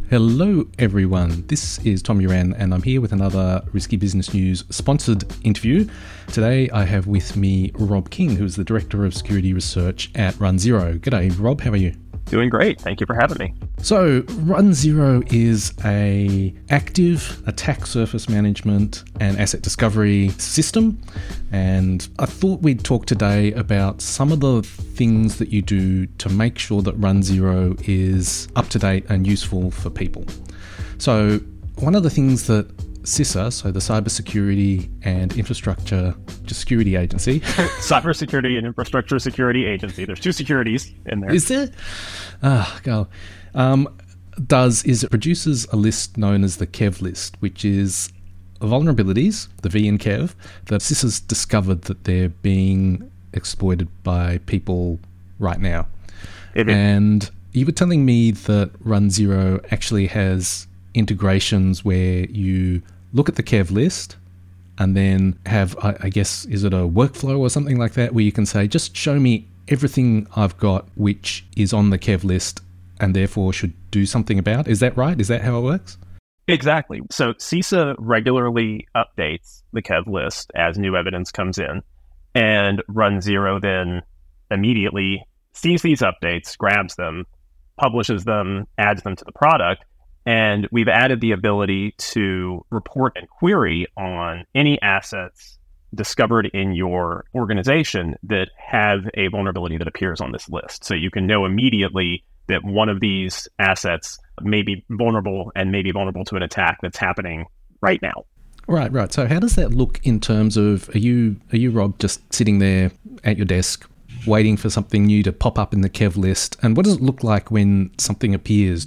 Hello everyone, this is Tom Uran and I'm here with another Risky Business News sponsored interview. Today I have with me Rob King, who is the Director of Security Research at RunZero. G'day Rob, how are you? Doing great. Thank you for having me. So RunZero is a active attack surface management and asset discovery system, and I thought we'd talk today about some of the things that you do to make sure that RunZero is up to date and useful for people. So one of the things that CISA, so the Cybersecurity and Infrastructure Security Agency. Cybersecurity and Infrastructure Security Agency. There's two securities in there. Is there? Does is it produces a list known as the KEV list, which is vulnerabilities, the V in KEV, that CISA's discovered that they're being exploited by people right now. And you were telling me that RunZero actually has integrations where you look at the KEV list and then have, I guess, is it a workflow or something like that, where you can say, just show me everything I've got which is on the KEV list and therefore should do something about? Is that right? Is that how it works? Exactly. So CISA regularly updates the KEV list as new evidence comes in, and RunZero then immediately sees these updates, grabs them, publishes them, adds them to the product. And we've added the ability to report and query on any assets discovered in your organization that have a vulnerability that appears on this list. So you can know immediately that one of these assets may be vulnerable and may be vulnerable to an attack that's happening right now. Right. So how does that look in terms of, are you Rob, just sitting there at your desk waiting for something new to pop up in the KEV list? And what does it look like when something appears?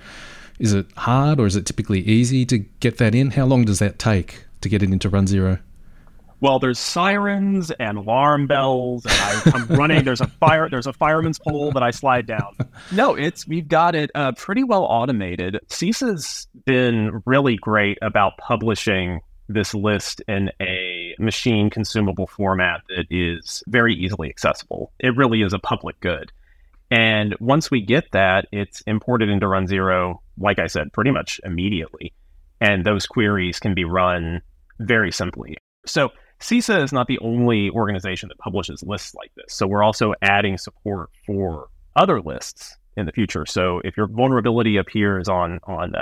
Is it hard or is it typically easy to get that in? How long does that take to get it into RunZero? Well, there's sirens and alarm bells, and I'm running. There's a fireman's pole that I slide down. No, we've got it pretty well automated. CISA's been really great about publishing this list in a machine consumable format that is very easily accessible. It really is a public good. And once we get that, it's imported into RunZero, like I said, pretty much immediately. And those queries can be run very simply. So CISA is not the only organization that publishes lists like this. So we're also adding support for other lists in the future. So if your vulnerability appears on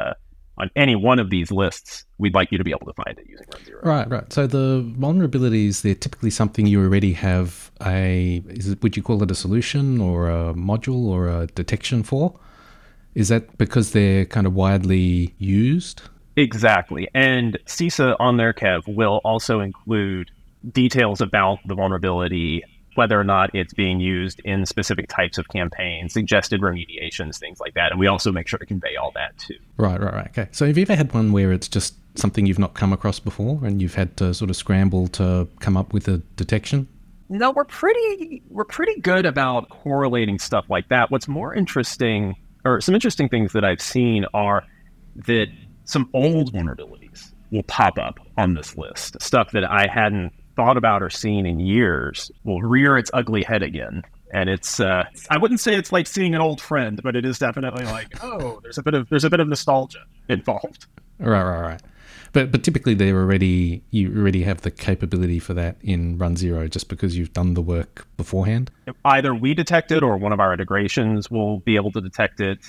any one of these lists, we'd like you to be able to find it using RunZero. Right. So the vulnerabilities, they're typically something you already have would you call it a solution or a module or a detection for? Is that because they're kind of widely used? Exactly. And CISA on their KEV will also include details about the vulnerability, whether or not it's being used in specific types of campaigns, suggested remediations, things like that. And we also make sure to convey all that too. Right. Okay. So have you ever had one where it's just something you've not come across before and you've had to sort of scramble to come up with a detection? No, we're pretty good about correlating stuff like that. What's more interesting, or some interesting things that I've seen, are that some old vulnerabilities will pop up on this list. Stuff that I hadn't thought about or seen in years will rear its ugly head again. And it's, I wouldn't say it's like seeing an old friend, but it is definitely like, oh, there's a bit of nostalgia involved. Right. But typically you already have the capability for that in RunZero just because you've done the work beforehand? Either we detect it or one of our integrations will be able to detect it.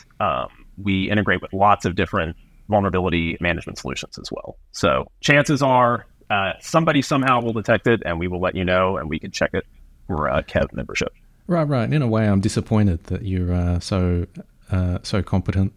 We integrate with lots of different vulnerability management solutions as well. So chances are somebody somehow will detect it and we will let you know and we can check it for KEV membership. Right. In a way, I'm disappointed that you're so competent.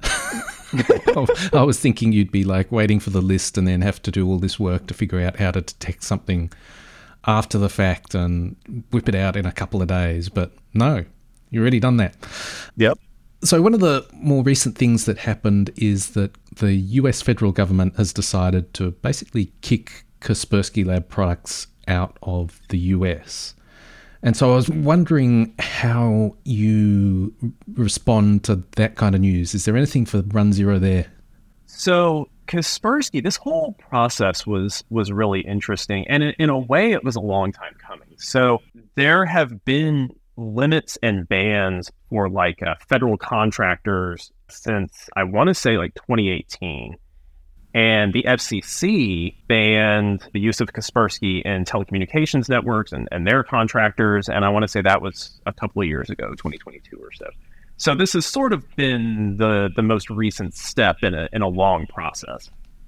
I was thinking you'd be like waiting for the list and then have to do all this work to figure out how to detect something after the fact and whip it out in a couple of days. But no, you've already done that. Yep. So one of the more recent things that happened is that the US federal government has decided to basically kick Kaspersky Lab products out of the US. And so I was wondering how you respond to that kind of news. Is there anything for RunZero there? So Kaspersky, this whole process was really interesting. And in a way, it was a long time coming. So there have been limits and bans for federal contractors since, I want to say, like 2018. And the FCC banned the use of Kaspersky in telecommunications networks and their contractors. And I want to say that was a couple of years ago, 2022 or so. So this has sort of been the most recent step in a long process.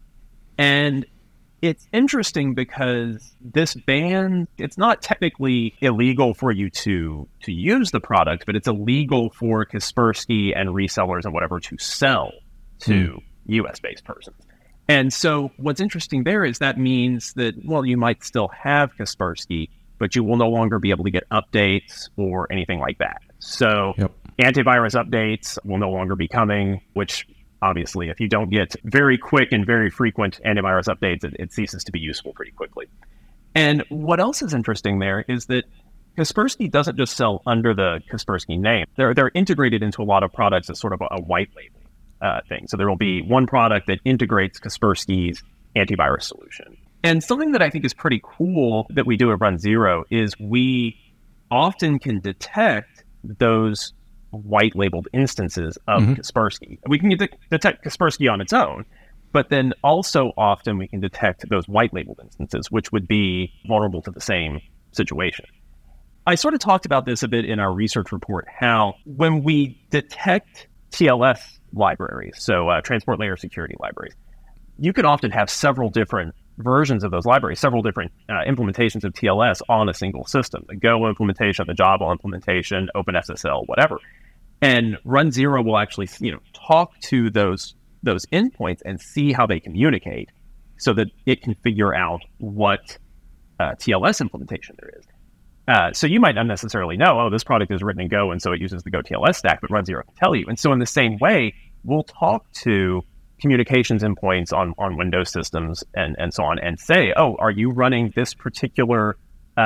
And it's interesting because this ban, it's not technically illegal for you to use the product, but it's illegal for Kaspersky and resellers and whatever to sell to US-based persons. And so what's interesting there is that means that, well, you might still have Kaspersky, but you will no longer be able to get updates or anything like that. So antivirus updates will no longer be coming, which obviously, if you don't get very quick and very frequent antivirus updates, it ceases to be useful pretty quickly. And what else is interesting there is that Kaspersky doesn't just sell under the Kaspersky name. They're integrated into a lot of products as sort of a white label thing. So there will be one product that integrates Kaspersky's antivirus solution. And something that I think is pretty cool that we do at Run Zero is we often can detect those white labeled instances of Kaspersky. We can detect Kaspersky on its own, but then also often we can detect those white labeled instances, which would be vulnerable to the same situation. I sort of talked about this a bit in our research report, how when we detect TLS libraries, so transport layer security libraries, you can often have several different versions of those libraries, several different implementations of TLS on a single system, the Go implementation, the Java implementation, OpenSSL, whatever. And Run Zero will actually, talk to those endpoints and see how they communicate so that it can figure out what TLS implementation there is. So you might not necessarily know, this product is written in Go, and so it uses the Go TLS stack, but Run Zero can tell you. And so in the same way, we'll talk to communications endpoints on Windows systems and so on, and say, are you running this particular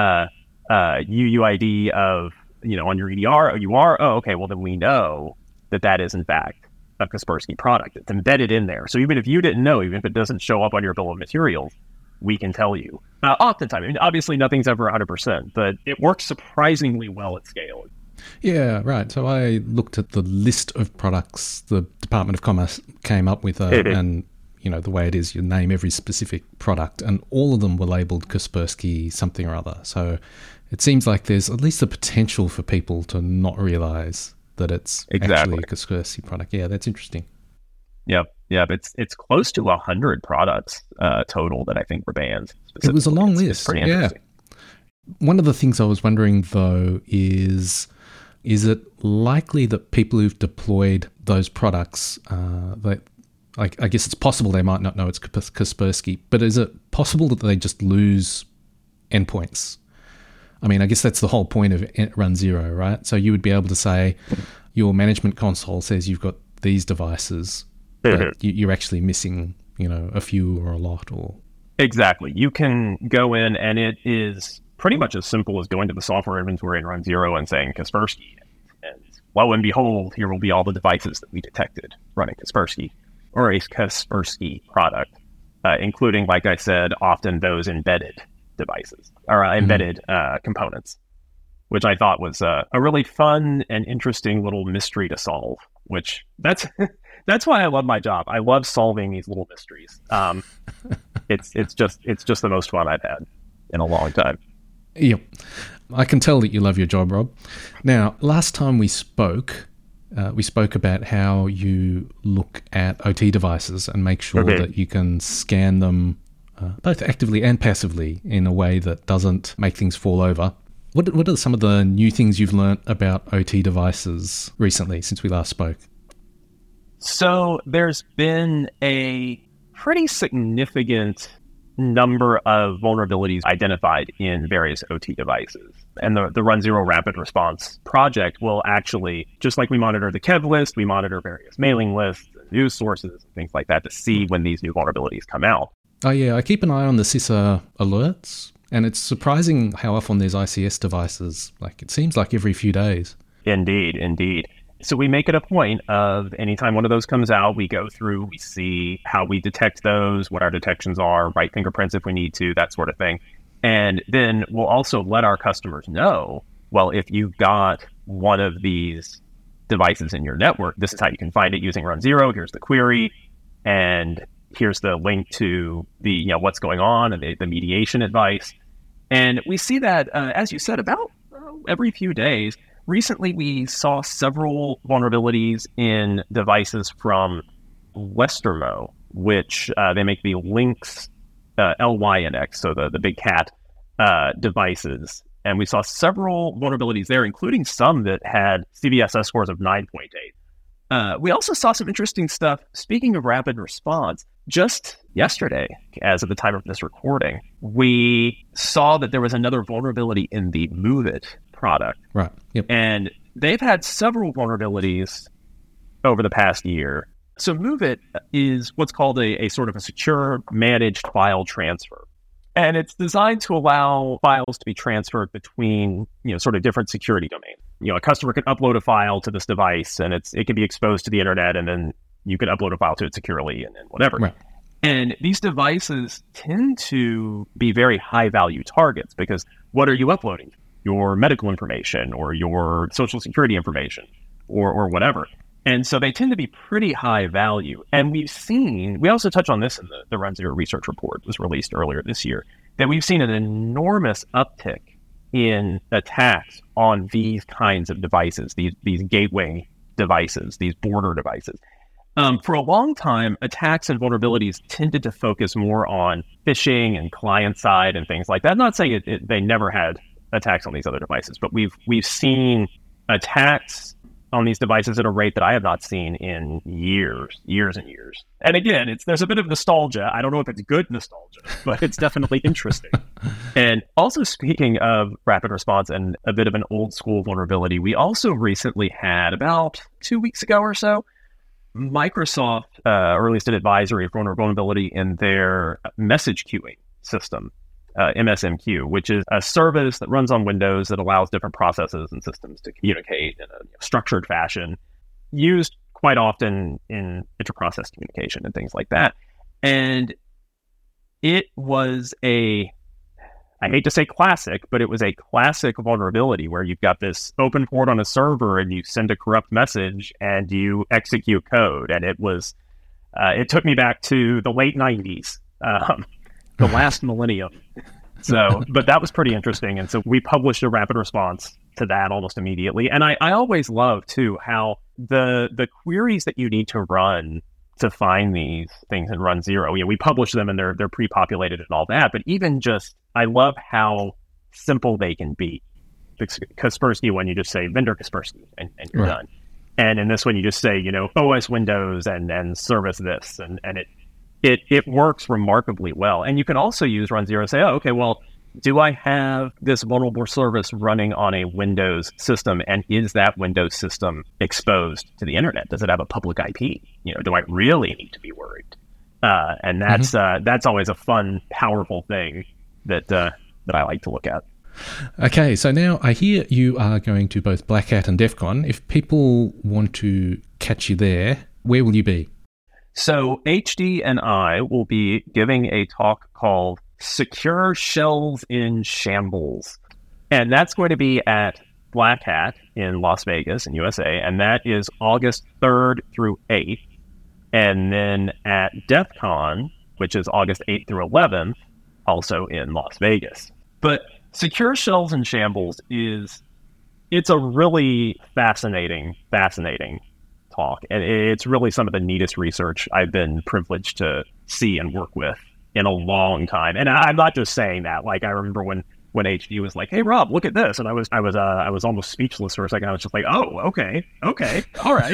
UUID of, on your EDR? Oh, you are? Oh, okay. Well, then we know that is in fact a Kaspersky product. It's embedded in there. So even if you didn't know, even if it doesn't show up on your bill of materials, we can tell you. Oftentimes, obviously nothing's ever 100%, but it works surprisingly well at scale. Yeah, right. So I looked at the list of products the Department of Commerce came up with, and the way it is, you name every specific product, and all of them were labeled Kaspersky something or other. So it seems like there's at least the potential for people to not realize that it's actually a Kaspersky product. Yeah, that's interesting. Yep. It's close to 100 products total that I think were banned. It was a long list. It's pretty interesting. One of the things I was wondering, though, is it likely that people who've deployed those products, I guess it's possible they might not know it's Kaspersky, but is it possible that they just lose endpoints? I mean, I guess that's the whole point of Run Zero, right? So you would be able to say your management console says you've got these devices, but you're actually missing, a few or a lot, or... Exactly. You can go in, and it is pretty much as simple as going to the software inventory in Run Zero and saying Kaspersky. And lo and behold, here will be all the devices that we detected running Kaspersky, or a Kaspersky product, including, like I said, often those embedded devices, or embedded components, which I thought was a really fun and interesting little mystery to solve, which that's why I love my job. I love solving these little mysteries. It's just the most fun I've had in a long time. Yep. I can tell that you love your job, Rob. Now, last time we spoke about how you look at OT devices and make sure that you can scan them both actively and passively in a way that doesn't make things fall over. What are some of the new things you've learnt about OT devices recently since we last spoke? So there's been a pretty significant number of vulnerabilities identified in various OT devices. And the Run Zero Rapid Response project will actually, just like we monitor the KEV list, we monitor various mailing lists, and news sources, and things like that to see when these new vulnerabilities come out. Oh yeah, I keep an eye on the CISA alerts, and it's surprising how often there's ICS devices. Like, it seems like every few days. Indeed. So we make it a point of anytime one of those comes out, we go through, we see how we detect those, what our detections are, write fingerprints if we need to, that sort of thing. And then we'll also let our customers know, well, if you've got one of these devices in your network. This is how you can find it using Run Zero. Here's the query, and here's the link to the what's going on and the mediation advice. And we see that, as you said, about every few days. Recently, we saw several vulnerabilities in devices from Westermo, which they make the Lynx LYNX, so the big cat devices. And we saw several vulnerabilities there, including some that had CVSS scores of 9.8. We also saw some interesting stuff. Speaking of rapid response, just yesterday, as of the time of this recording, we saw that there was another vulnerability in the MOVEit product. Right. Yep. And they've had several vulnerabilities over the past year. So MOVEit is what's called a sort of a secure managed file transfer. And it's designed to allow files to be transferred between, sort of different security domains. A customer can upload a file to this device and it can be exposed to the internet, and then you can upload a file to it securely and whatever. Right. And these devices tend to be very high value targets because what are you uploading? Your medical information or your social security information or whatever. And so they tend to be pretty high value. And we also touched on this in the Run Zero research report, was released earlier this year, that we've seen an enormous uptick in attacks on these kinds of devices, these gateway devices, these border devices. For a long time, attacks and vulnerabilities tended to focus more on phishing and client side and things like that. I'm not saying they never had attacks on these other devices, but we've seen attacks on these devices at a rate that I have not seen in years and years. And again, there's a bit of nostalgia. I don't know if it's good nostalgia, but it's definitely interesting. And also, speaking of rapid response and a bit of an old school vulnerability, we also recently had, about 2 weeks ago or so, Microsoft released an advisory for a vulnerability in their message queuing system. MSMQ, which is a service that runs on Windows that allows different processes and systems to communicate in a structured fashion, used quite often in interprocess communication and things like that. And it was I hate to say classic, but it was a classic vulnerability where you've got this open port on a server and you send a corrupt message and you execute code. And it took me back to the late 90s. The last millennium. But that was pretty interesting. And so we published a rapid response to that almost immediately. And I always love, too, how the queries that you need to run to find these things in Run Zero, we publish them and they're pre-populated and all that. But even I love how simple they can be. Kaspersky one, you just say vendor Kaspersky and you're done. And in this one, you just say, OS Windows and service this. And it works remarkably well. And you can also use Run Zero and say, okay, well, do I have this vulnerable service running on a Windows system? And is that Windows system exposed to the internet? Does it have a public IP? Do I really need to be worried? And that's always a fun, powerful thing that I like to look at. Okay, so now I hear you are going to both Black Hat and DEF CON. If people want to catch you there, where will you be? So HD and I will be giving a talk called Secure Shells in Shambles. And that's going to be at Black Hat in Las Vegas in USA. And that is August 3rd through 8th. And then at DEF CON, which is August 8th through 11th, also in Las Vegas. But Secure Shells in Shambles it's a really fascinating talk. And it's really some of the neatest research I've been privileged to see and work with in a long time. And I'm not just saying that. Like, I remember when HD was like, "Hey Rob, look at this," and I was almost speechless for a second. I was just like, "Oh, okay, all right."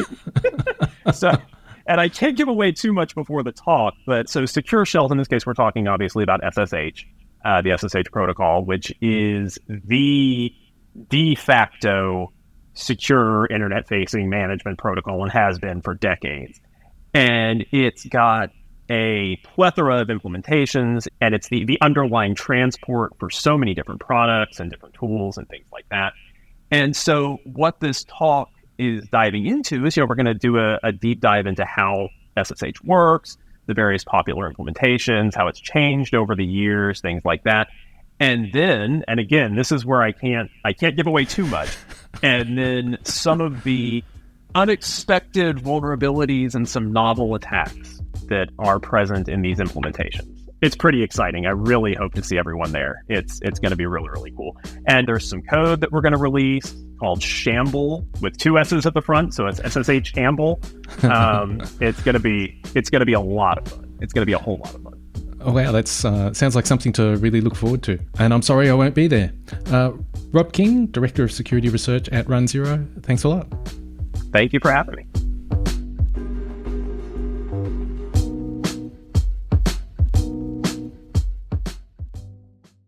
And I can't give away too much before the talk, but so Secure Shells, in this case, we're talking obviously about SSH, the SSH protocol, which is the de facto secure internet-facing management protocol and has been for decades. And it's got a plethora of implementations, and it's the underlying transport for so many different products and different tools and things like that. And so what this talk is diving into is, we're going to do a deep dive into how SSH works, the various popular implementations, how it's changed over the years, things like that. And then, and again, this is where I can't give away too much. And then some of the unexpected vulnerabilities and some novel attacks that are present in these implementations. It's pretty exciting. I really hope to see everyone there. It's going to be really, really cool. And there's some code that we're going to release called Shamble with 2 S's at the front, so it's SSH Shamble. It's going to be a lot of fun. It's going to be a whole lot of fun. Oh wow, that sounds like something to really look forward to. And I'm sorry I won't be there. Rob King, Director of Security Research at Run Zero. Thanks a lot. Thank you for having me.